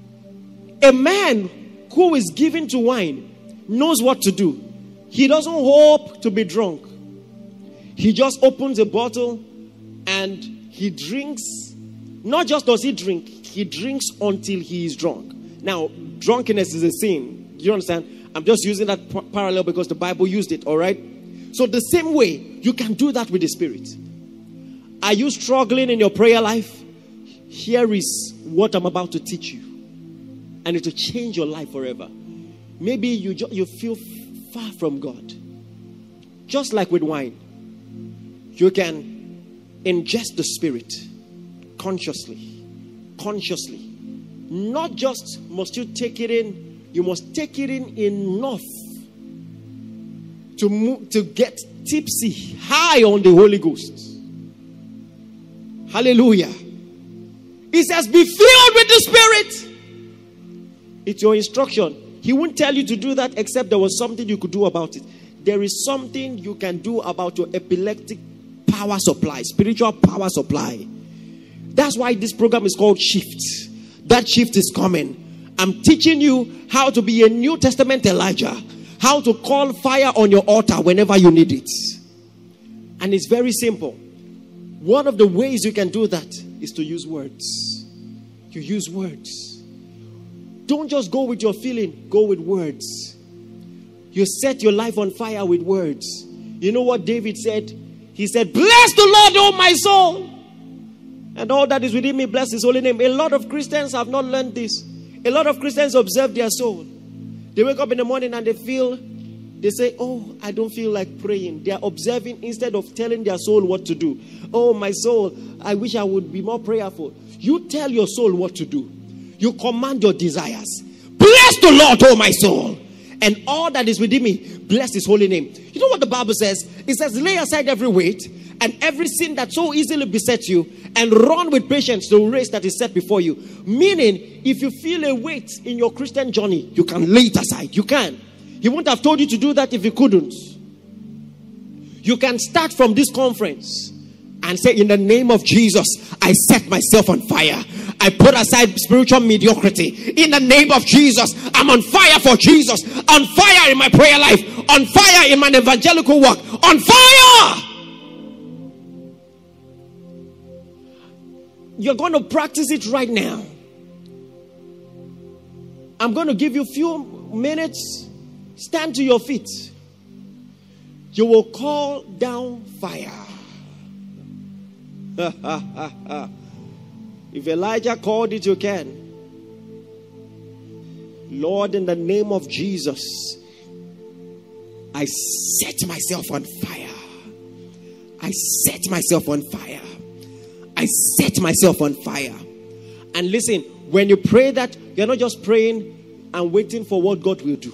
[SPEAKER 3] a man who is given to wine knows what to do. He doesn't hope to be drunk. He just opens a bottle and he drinks. Not just does he drink, he drinks until he is drunk. Now, drunkenness is a sin. You understand? I'm just using that parallel because the Bible used it, all right? So the same way, you can do that with the Spirit. Are you struggling in your prayer life? Here is what I'm about to teach you. And it will change your life forever. Maybe you feel far from God. Just like with wine. You can ingest the Spirit consciously. Not just must you take it in, you must take it in enough to get tipsy, high on the Holy Ghost. Hallelujah. It says be filled with the Spirit. It's your instruction. He won't tell you to do that except there was something you could do about it. There is something you can do about your epileptic power supply, spiritual power supply. That's why this program is called Shift. That shift is coming. I'm teaching you how to be a New Testament Elijah. How to call fire on your altar whenever you need it. And it's very simple. One of the ways you can do that is to use words. You use words. Don't just go with your feeling. Go with words. You set your life on fire with words. You know what David said? He said, bless the Lord, oh my soul. And all that is within me, bless his holy name. A lot of Christians have not learned this. A lot of Christians observe their soul. They wake up in the morning and they say, oh, I don't feel like praying. They are observing instead of telling their soul what to do. Oh, my soul, I wish I would be more prayerful. You tell your soul what to do. You command your desires. Bless the Lord, oh my soul. And all that is within me, bless his holy name. You know what the Bible says? It says, lay aside every weight and every sin that so easily besets you, and run with patience the race that is set before you. Meaning, if you feel a weight in your Christian journey, you can lay it aside. You can. He wouldn't have told you to do that if he couldn't. You can start from this conference and say, in the name of Jesus, I set myself on fire. I put aside spiritual mediocrity. In the name of Jesus, I'm on fire for Jesus. On fire in my prayer life. On fire in my evangelical work. On fire! You're going to practice it right now. I'm going to give you a few minutes. Stand to your feet. You will call down fire. If Elijah called it, you can. Lord, in the name of Jesus, I set myself on fire. I set myself on fire. I set myself on fire. And listen, when you pray that, you're not just praying and waiting for what God will do.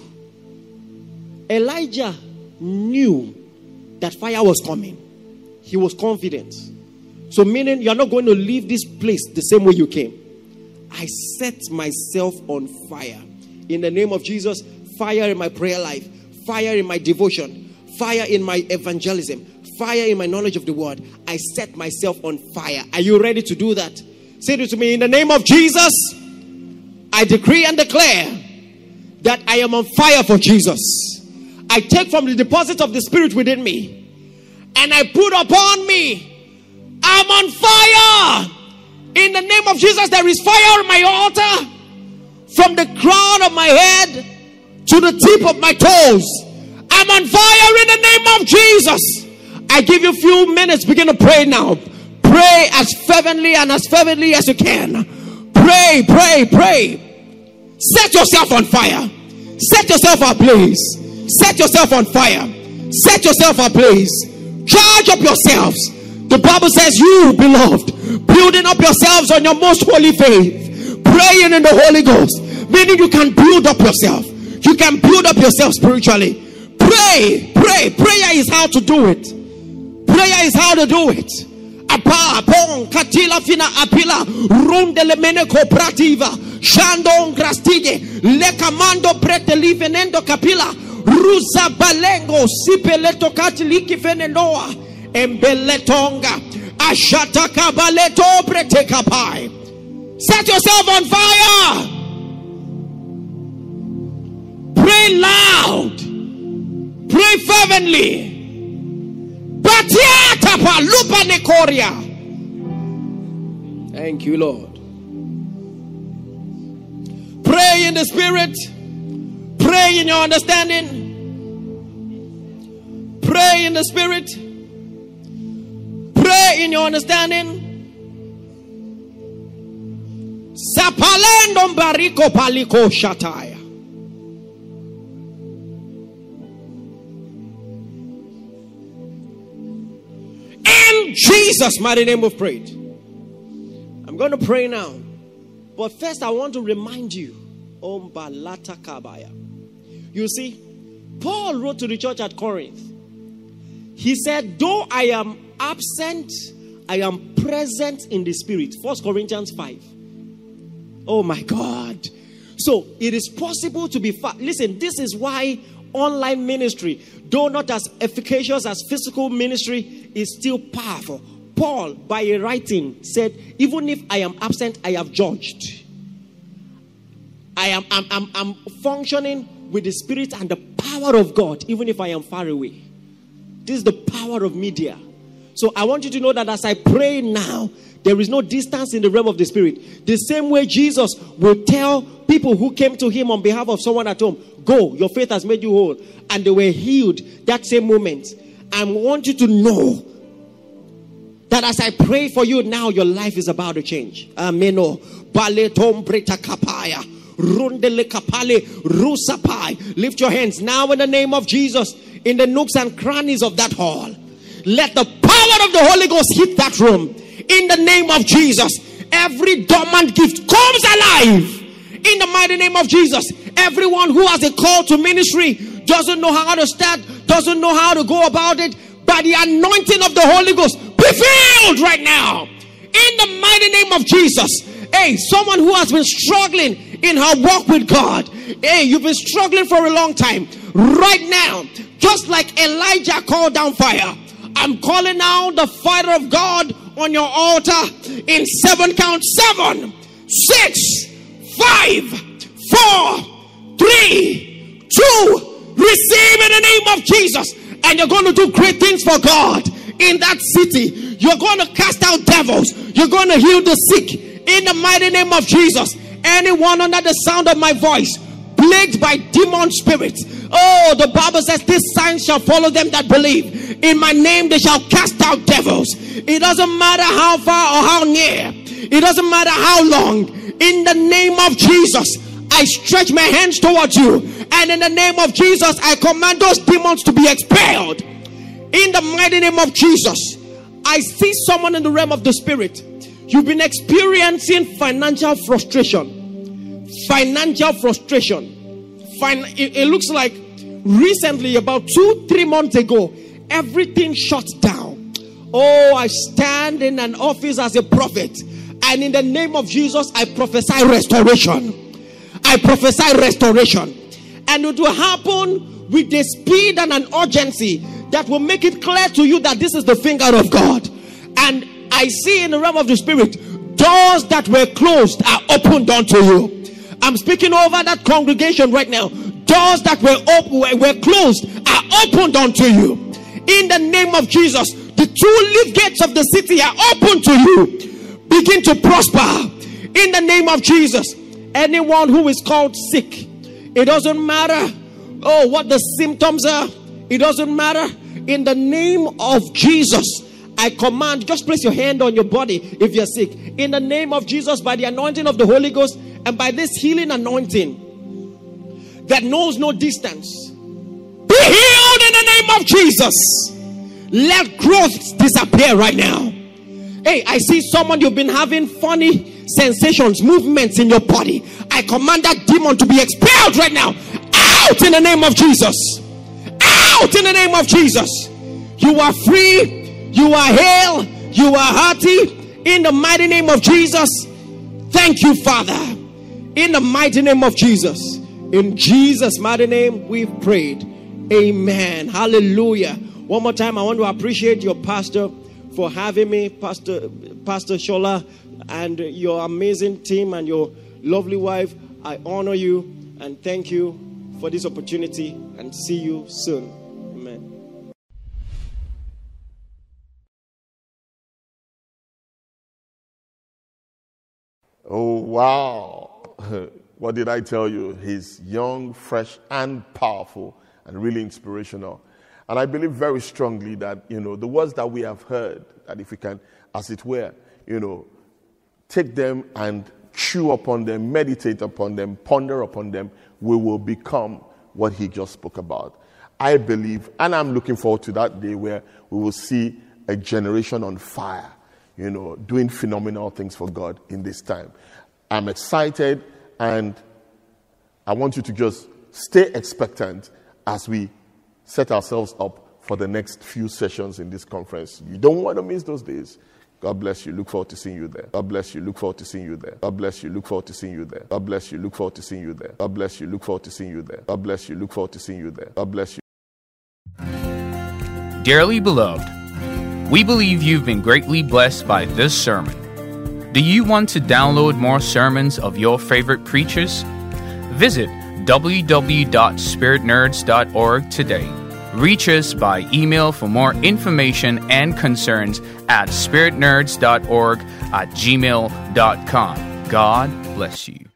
[SPEAKER 3] Elijah knew that fire was coming. He was confident. So meaning you're not going to leave this place the same way you came. I set myself on fire. In the name of Jesus, fire in my prayer life, fire in my devotion, fire in my evangelism, fire in my knowledge of the word. I set myself on fire. Are you ready to do that? Say it to me. In the name of Jesus, I decree and declare that I am on fire for Jesus. I take from the deposit of the Spirit within me and I put upon me. I'm on fire. In the name of Jesus, there is fire on my altar. From the crown of my head to the tip of my toes, I'm on fire in the name of Jesus. I give you a few minutes. Begin to pray now. Pray as fervently and as fervently as you can. Pray, pray, pray. Set yourself on fire. Set yourself ablaze. Set yourself on fire. Set yourself ablaze. Charge up yourselves. The Bible says, you, beloved, building up yourselves on your most holy faith, praying in the Holy Ghost, meaning you can build up yourself. You can build up yourself spiritually. Pray, pray. Prayer is how to do it. Prayer is how to do it. Apa pon katila fina apila rundele mene cooperativa shandon grastige lekamando preteli venendo capilla rusa balengo sipeleto katiliki fenenoa embeletonga ashata kabaleto pretekapai. Set yourself on fire. Pray loud. Pray fervently. Thank you, Lord. Pray in the Spirit. Pray in your understanding. Pray in the Spirit. Pray in your understanding. Sapalendo bariko paliko shataya. In Jesus' mighty name we've prayed. I'm going to pray now. But first I want to remind you. You see, Paul wrote to the church at Corinth. He said, though I am absent, I am present in the Spirit. 1 Corinthians 5. Oh my God. So it is possible to be listen, this is why online ministry, though not as efficacious as physical ministry, is still powerful. Paul, by a writing, said, even if I am absent, I have judged. I'm functioning with the Spirit and the power of God, even if I am far away. This is the power of media. So I want you to know that as I pray now, there is no distance in the realm of the Spirit. The same way Jesus will tell people who came to him on behalf of someone at home, go, your faith has made you whole. And they were healed that same moment. I want you to know that as I pray for you now, your life is about to change. Ameno. Baletom breta kapaya. Rundele kapale rusapai. Lift your hands now in the name of Jesus in the nooks and crannies of that hall. Let the power of the Holy Ghost hit that room. In the name of Jesus, every dormant gift comes alive. In the mighty name of Jesus, everyone who has a call to ministry doesn't know how to start, doesn't know how to go about it. By the anointing of the Holy Ghost, be filled right now. In the mighty name of Jesus. Hey, someone who has been struggling in her walk with God. Hey, you've been struggling for a long time. Right now, just like Elijah called down fire, I'm calling out the fire of God on your altar in 7 count. 7, 6, 5, 4, 3, 2. Receive in the name of Jesus. And you're going to do great things for God in that city. You're going to cast out devils. You're going to heal the sick in the mighty name of Jesus. Anyone under the sound of my voice plagued by demon spirits, oh, the Bible says this sign shall follow them that believe. In my name they shall cast out devils. It doesn't matter how far or how near. It doesn't matter how long. In the name of Jesus, I stretch my hands towards you, and in the name of Jesus I command those demons to be expelled. In the mighty name of Jesus, I see someone in the realm of the Spirit. You've been experiencing financial frustration. Financial frustration. It looks like recently, about 2-3 months ago, everything shut down. Oh, I stand in an office as a prophet, and in the name of Jesus, I prophesy restoration. I prophesy restoration. And it will happen with a speed and an urgency that will make it clear to you that this is the finger of God. And I see in the realm of the spirit, doors that were closed are opened unto you. I'm speaking over that congregation right now. Doors that were closed are opened unto you. In the name of Jesus, the two lift gates of the city are open to you. Begin to prosper. In the name of Jesus. Anyone who is called sick, it doesn't matter what the symptoms are. It doesn't matter. In the name of Jesus, I command, just place your hand on your body if you're sick. In the name of Jesus, by the anointing of the Holy Ghost, and by this healing anointing that knows no distance, be healed in the name of Jesus. Let growth disappear right now. Hey, I see someone, you've been having funny sensations, movements in your body. I command that demon to be expelled right now. Out in the name of Jesus. Out in the name of Jesus. You are free. You are hale. You are hearty. In the mighty name of Jesus. Thank you, Father. In the mighty name of Jesus. In Jesus' mighty name we've prayed. Amen. Hallelujah. One more time, I want to appreciate your pastor for having me, Pastor Shola, and your amazing team and your lovely wife. I honor you and thank you for this opportunity, and see you soon. Amen.
[SPEAKER 2] Oh, wow. What did I tell you? He's young, fresh, and powerful, and really inspirational. And I believe very strongly that, the words that we have heard, that if we can, as it were, take them and chew upon them, meditate upon them, ponder upon them, we will become what he just spoke about. I believe, and I'm looking forward to that day where we will see a generation on fire, doing phenomenal things for God in this time. I'm excited, and I want you to just stay expectant as we set ourselves up for the next few sessions in this conference. You don't want to miss those days. God bless you. Look forward to seeing you there. God bless you. Look forward to seeing you there. God bless you. Look forward to seeing you there. God bless you. Look forward to seeing you there. God bless you. Look forward to seeing you there. God bless you. Look forward to seeing you there. God bless you.
[SPEAKER 1] Dearly beloved, we believe you've been greatly blessed by this sermon. Do you want to download more sermons of your favorite preachers? Visit www.spiritnerds.org today. Reach us by email for more information and concerns at spiritnerds.org@gmail.com. God bless you.